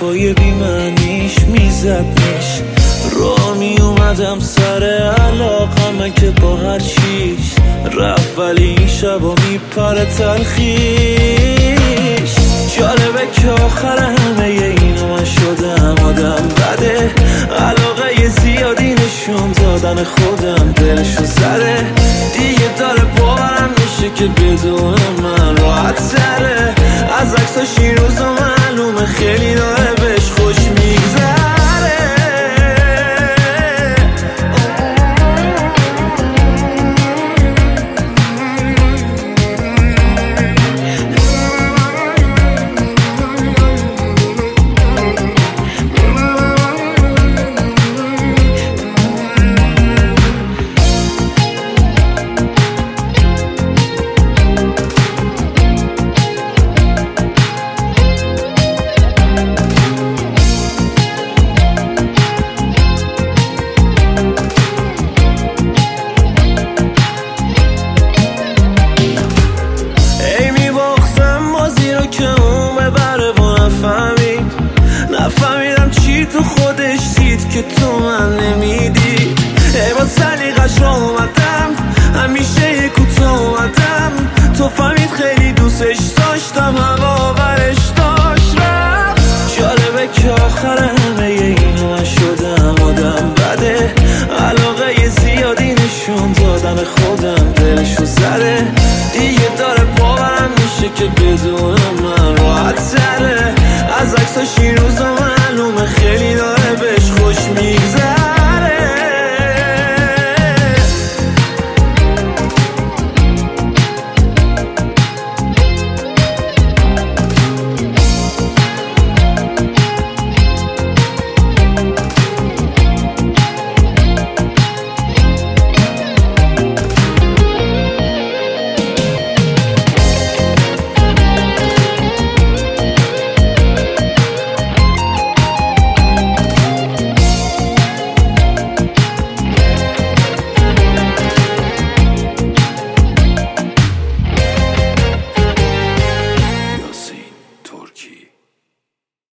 حرفای بیمعنیش میزدنش. را می اومدم سر علاقمه که با هر چیز رفت، ولی این شبا میپره تلخیش. جالبه که آخر همه اینو من شدم آدم بده، علاقه زیادی نشون دادن خودم دلشو زده. دیگه داره باورم میشه که بدون من راحت تره. از عکساش این روزا معلومه خیلی داره بهش خوش میگذره. نفهمیدم چی تو خودش دید که تو من نمیدی. ای با سلیقش رو اومدم، همیشه کوتاه اومدم. تو فهمید خیلی دوستش داشتم، هوا برش داشت رفت. جالبه که آخر